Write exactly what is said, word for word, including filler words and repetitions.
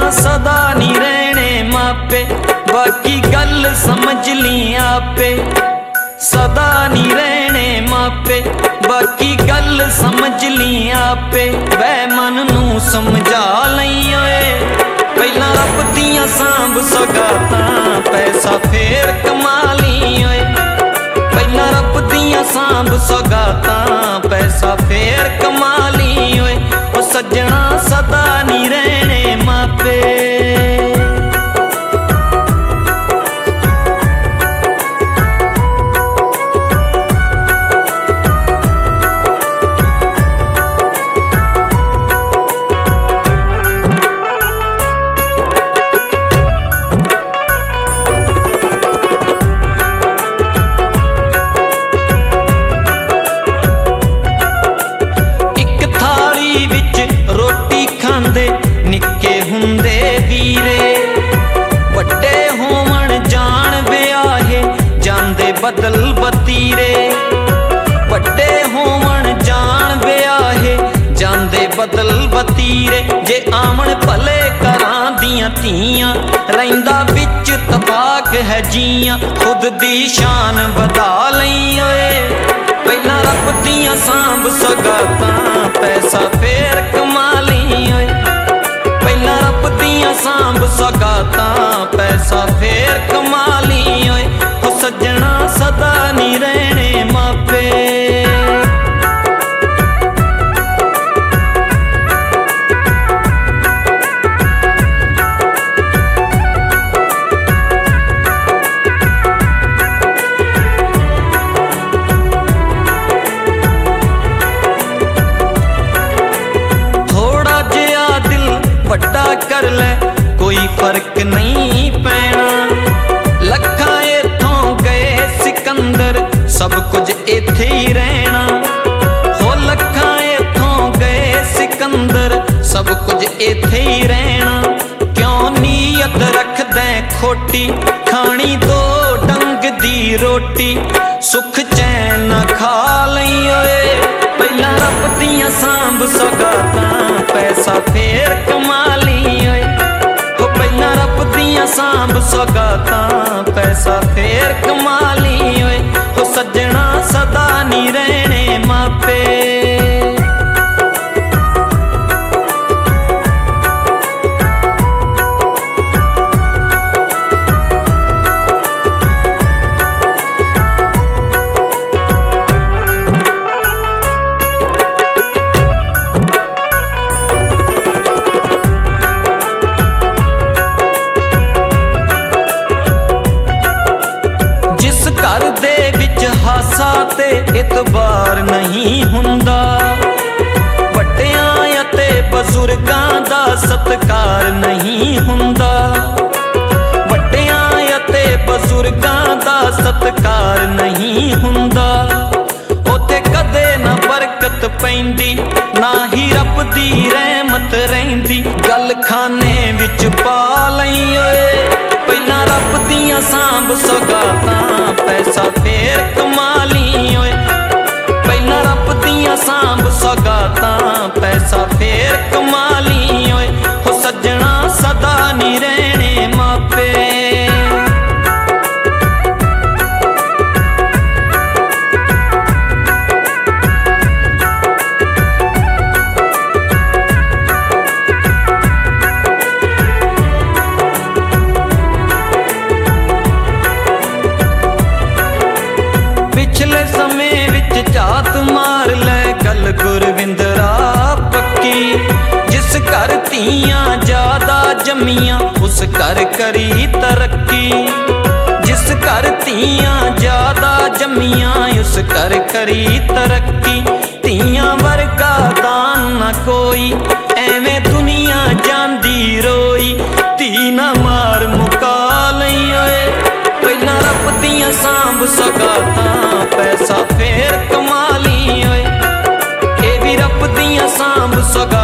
सदा नी रहने मापे, बाकी गल समझ ली आपे। सदा नी रहने मापे, बाकी गल समझ ली आपे। वै मन नू समझा लई ओए, पहला रब दियां सांभ सौगातां, पैसा फेर कमा ली ओए। पहला रब दियां सांभ सौगातां, पैसा फेर कमा ली ओए। ओ सजना सदा नी रहने मापे। निक्के हुंदे वीरे, वड्डे होवन जान ब्याहे, जांदे बदल बतीरे। वड्डे होवन जान ब्याहे, जांदे बदल बतीरे। जे आमन भले घरां दियां धीआं, रहिंदा विच तबाक है जियां। खुद दी शान बधा लई ओए, पहला रब दियां सांभ सौगातां, पैसा फेर कमा ली ओए। पहला रब दियां सांभ सौगातां, पैसा फेर कमा ली ओए। ओ सजना सदा नी रहने मापे। वड्डा कर ले कोई फर्क नहीं पैना, लखां इथों गए सिकंदर, सब कुछ इथे ही रहना। हो लखां इथों गए सिकंदर, सब कुछ इथे ही रहना। क्यों नीयत रख दे खोटी, खानी दो डंग दी रोटी। सुख चैन खा लई ओए, पहला रब दियां सांभ सौगातां, पैसा फेर कमा ली ओए। ओ पहला रब दियां सांभ सौगातां, पैसा फेर कमा ली ओए। ओ सजना सदा नी रहने मापे। घर दे विच हासा ते इतबार नहीं हुंदा, वड्डियां ते बजुर्गां दा सत्कार नहीं हुंदा। वड्डियां ते बजुर्गां दा सत्कार नहीं हुंदा। ओते कदे ना बरकत पैंदी, ना ही रब दी रहमत रहिंदी। गल खाने विच पा लई ओए, पहला रब दियां सांभ सौगातां, पैसा फेर कमा ली ओए। पहला रब दियां सांभ सौगातां, पैसा फेर कमा ली ओए। हो सजना सदा नी रहने मापे। पिछले समय विच झात मार ले गल गुरविंदरा पक्की। जिस घर धीआं ज्यादा जमियां, उस घर करी तरक्की। जिस घर धीआं ज्यादा जमियां, उस घर करी तरक्की। धीआं वर्गा दान न कोई, एवें दुनिया जांदी रोई। धी ना मार मुका लई ओए, पहला रब दियां सांभ सौगातां, पैसा फेर कमा ली ओए। ए भी रब दियां सांभ सौगातां,